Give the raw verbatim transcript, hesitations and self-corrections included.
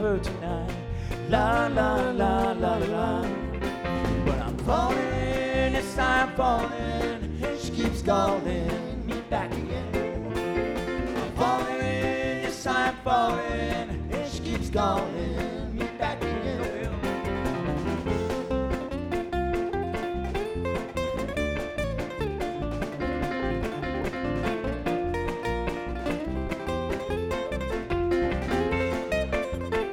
her tonight. La la la la la. But I'm falling, yes I'm falling. She keeps calling me back again. I'm falling, yes I'm falling. She keeps calling.